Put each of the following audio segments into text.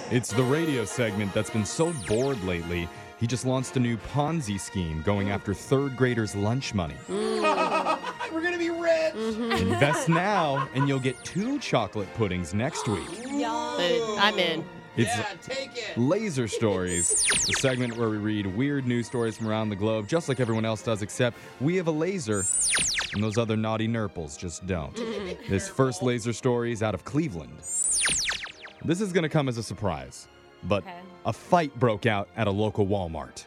It's the radio segment that's been so bored lately. He just launched a new Ponzi scheme going after third graders' lunch money. We're going to be rich. Invest now, and you'll get 2 chocolate puddings next week. I'm in. It's take it. Laser Stories, the segment where we read weird news stories from around the globe, just like everyone else does, except we have a laser, and those other naughty nurples just don't. This first laser story is out of Cleveland. This is going to come as a surprise, but a fight broke out at a local Walmart.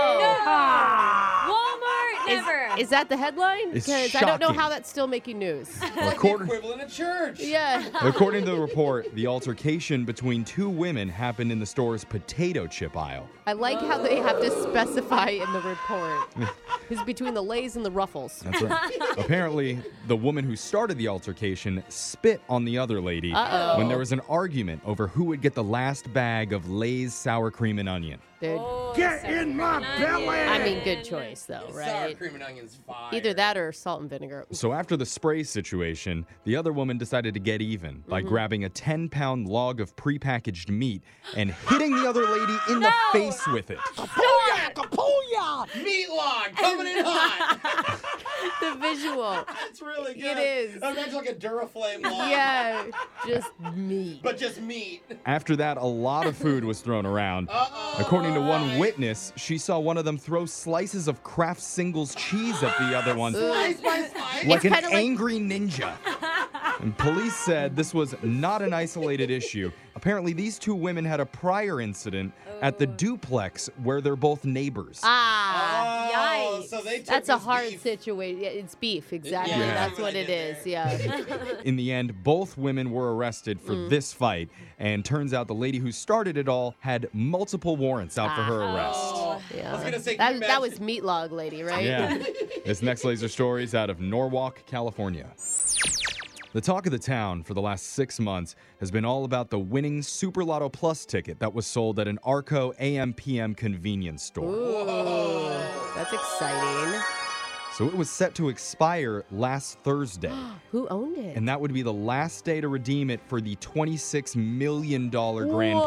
Walmart, never. Is that the headline? It's Because I don't know shocking. how that's still making news. Like the equivalent of church. Yeah. According to the report, the altercation between 2 women happened in the store's potato chip aisle. I like how they have to specify in the report. It's between the Lays and the Ruffles. That's right. Apparently, the woman who started the altercation spit on the other lady when there was an argument over who would get the last bag of Lay's sour cream and onion. Dude. Get in my belly! I mean, good choice, though, Sour right? cream and onions fire. Either that or salt and vinegar. So after the spray situation, the other woman decided to get even by grabbing a 10-pound log of prepackaged meat and hitting the other lady in the face with it. Meat log coming in hot. The visual. That's really good. It is. Imagine like a Duraflame log. Yeah, just meat. But just meat. After that, a lot of food was thrown around. According to one witness, she saw one of them throw slices of Kraft Singles cheese at the other one. Slice by slice. Like an kinda like- angry ninja. And police said this was not an isolated issue. Apparently, these 2 women had a prior incident at the duplex where they're both neighbors. Oh, so they took That's a this hard beef. situation. Yeah, it's beef, exactly. Yeah. That's what it is. Yeah. In the end, both women were arrested for this fight. And turns out the lady who started it all had multiple warrants out for her arrest. Yeah. I was gonna say, can you that was imagine- meat log lady, right? Yeah. This next laser story is out of Norwalk, California. The talk of the town for the last 6 months has been all about the winning Super Lotto Plus ticket that was sold at an Arco AM/PM convenience store. Ooh, that's exciting. So it was set to expire last Thursday, Who owned it? and that would be the last day to redeem it for the $26 million grand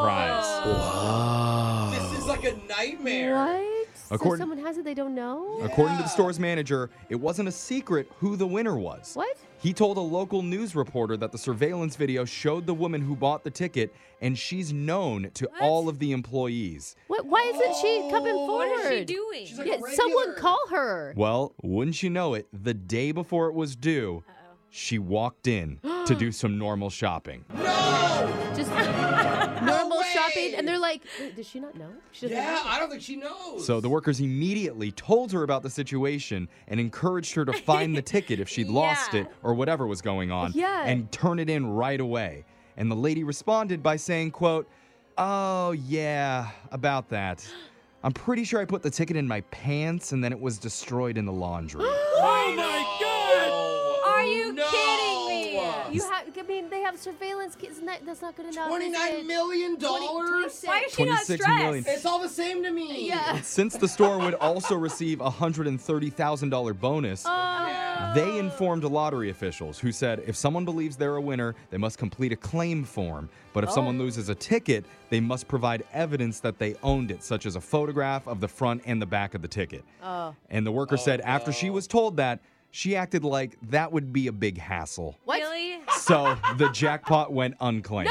prize. This is like a nightmare. What? So According- someone has it they don't know? According to the store's manager, it wasn't a secret who the winner was. What? He told a local news reporter that the surveillance video showed the woman who bought the ticket, and she's known to all of the employees. What? Why isn't she coming forward? What is she doing? She's like Yeah, a regular. someone call her. Well, wouldn't you know it, the day before it was due, she walked in to do some normal shopping. Just normal way. shopping. And they're like, wait, does she not know? She doesn't Yeah, know. I don't think she knows. So the workers immediately told her about the situation and encouraged her to find the ticket if she'd lost it or whatever was going on Yeah. and turn it in right away. And the lady responded by saying, quote, "Oh, yeah, about that. I'm pretty sure I put the ticket in my pants and then it was destroyed in the laundry." Oh my God! Are you No. kidding me? You have, I mean, they have surveillance. Isn't that's not good enough? is $29 it? million? 26. Why is she not 26 stressed? million. It's all the same to me. Yeah. Since the store would also receive a $130,000 bonus, they informed lottery officials who said if someone believes they're a winner, they must complete a claim form. But if someone loses a ticket, they must provide evidence that they owned it, such as a photograph of the front and the back of the ticket. And the worker said after she was told that, she acted like that would be a big hassle. What? Really? So the jackpot went unclaimed.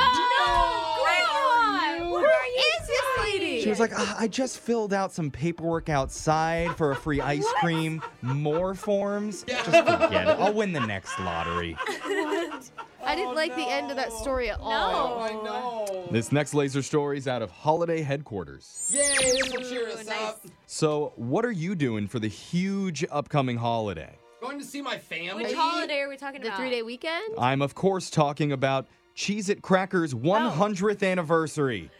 Grandma! Who is this lady? She was like, I just filled out some paperwork outside for a free ice cream. More forms? Just forget it. I'll win the next lottery. I didn't like the end of that story at all. Oh, I know. This next laser story is out of Holiday Headquarters. Yay, this will cheer us nice. up. So, what are you doing for the huge upcoming holiday? Going to see my family. Which holiday are we talking The about? 3-day weekend? I'm, of course, talking about Cheez-It Crackers' 100th anniversary.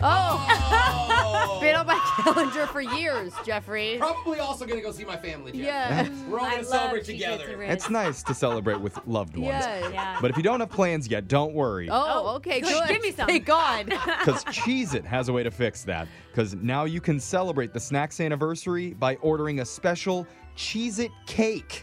Oh, been on my calendar for years, Jeffrey. Probably also going to go see my family, Jeff. Yeah. We're all I going to love celebrate Cheez-Its together. and Ritz. It's nice to celebrate with loved ones. Yeah. Yeah. But if you don't have plans yet, don't worry. Oh, okay, good. Give me some. Thank God. Because Cheez-It has a way to fix that. Because now you can celebrate the snack's anniversary by ordering a special Cheez-It cake.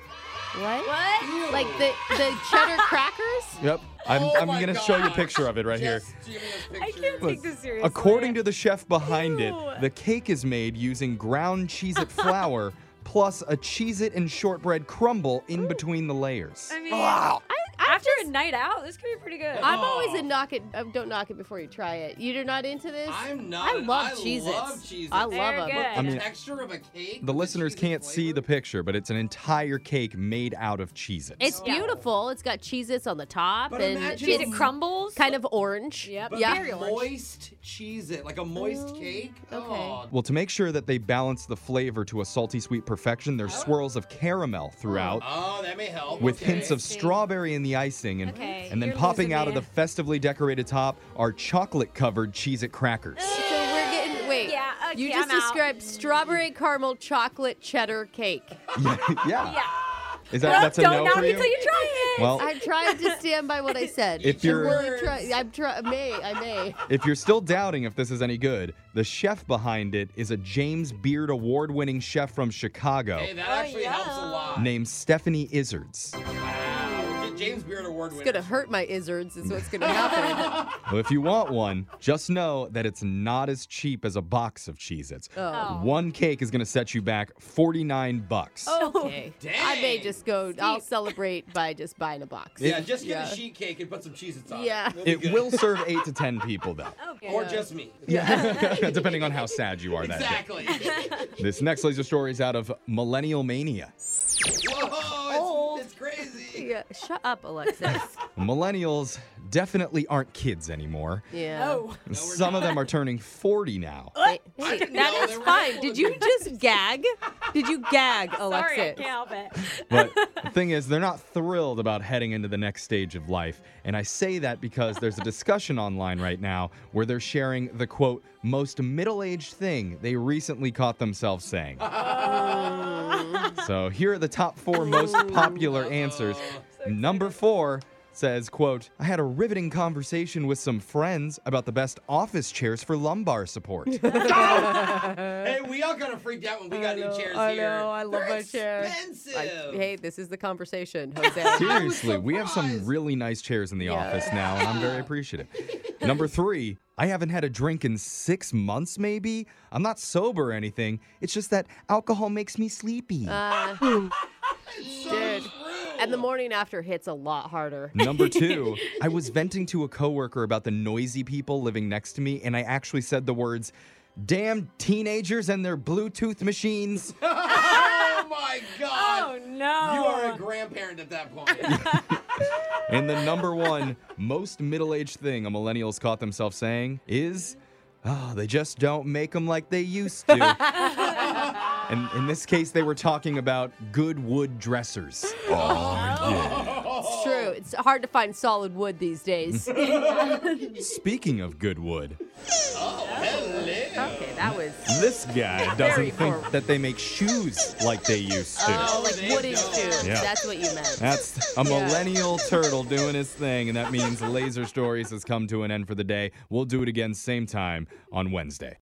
What? What? Like the cheddar crackers? Yep. Oh I'm my going to show you a God. picture of it right here. Just give me this I picture. can't take this seriously. According to the chef behind it, Ew. the cake is made using ground Cheez-It flour plus a Cheez-It and shortbread crumble in between the layers. I mean, Wow. after a night out, this could be pretty good. I'm always a knock it. Don't knock it before you try it. You're not into this? I'm not. I love I Cheez-Its. love Cheez-Its. I love They're them. good. I mean, The texture of a cake. The with listeners Cheez-It can't see the flavor? picture, but it's an entire cake made out of Cheez-Its. It's Yeah. beautiful. It's got Cheez-Its on the top, But and imagine Cheese it's it crumbles. kind of orange. Yep. But Yeah. Very orange. moist Cheez-It, like a moist cake. okay. Oh, Well, to make sure that they balance the flavor to a salty sweet perfection, there's swirls of caramel throughout oh, that may help. with Okay. hints of strawberry in the icing. And, Okay, and then you're popping losing out of me. the festively decorated top are chocolate-covered Cheez-It crackers. So we're getting. Wait. Yeah, okay, You just I'm out. described strawberry caramel chocolate cheddar cake. yeah. Yeah. Is that's a Don't no knock for it you? till you try it. Well, I'm trying to stand by what I said. If you're- really I'm trying. I may. if you're still doubting if this is any good, the chef behind it is a James Beard award-winning chef from Chicago Hey, that actually helps a lot. named Stephanie Izzards. Wow. Get James Beard Award It's winner. gonna hurt my izzards. Is what's gonna happen. Well, if you want one, just know that it's not as cheap as a box of Cheez-Its. Oh. One cake is going to set you back $49. Okay. I may Dang. just go. I'll celebrate by just buying a box. Yeah, just get Yeah. a sheet cake and put some Cheez-Its on Yeah. it. We'll be It good. will serve 8 to 10 people, though. Okay. Or just me. Depending on how sad you are that day. Exactly. This next laser story is out of Millennial Mania. Whoa, it's crazy. Yeah. Shut up, Alexis. Millennials definitely aren't kids anymore. Yeah. Oh. Some of them are turning 40 now. Hey, I didn't that know is they were fine. that Did old. you just gag? Did you gag, Sorry, I Alexis? can't help it. But the thing is, they're not thrilled about heading into the next stage of life. And I say that because there's a discussion online right now where they're sharing the, quote, most middle-aged thing they recently caught themselves saying. So here are the top 4 most popular answers. Number 4 says, quote, I had a riveting conversation with some friends about the best office chairs for lumbar support. Hey, we all kind of freaked out when we got new chairs I here. know, I love They're my chair. expensive. Hey, this is the conversation, Jose. Seriously, we have some surprised. really nice chairs in the Yeah. office now, and I'm very appreciative. Number 3, I haven't had a drink in 6 months, maybe. I'm not sober or anything. It's just that alcohol makes me sleepy. Dude. And the morning after hits a lot harder. Number 2, I was venting to a coworker about the noisy people living next to me, and I actually said the words, damn teenagers and their Bluetooth machines. Oh my God. Oh no. You are a grandparent at that point. And the number 1 most middle-aged thing a millennial's caught themselves saying is, oh, they just don't make them like they used to. And in this case, they were talking about good wood dressers. It's true. It's hard to find solid wood these days. Speaking of good wood, Okay, that was. this guy Very doesn't think forward. that they make shoes like they used to. Oh, like there you wooden go. shoes. Yeah. That's what you meant. That's a millennial turtle doing his thing, and that means Laser Stories has come to an end for the day. We'll do it again same time on Wednesday.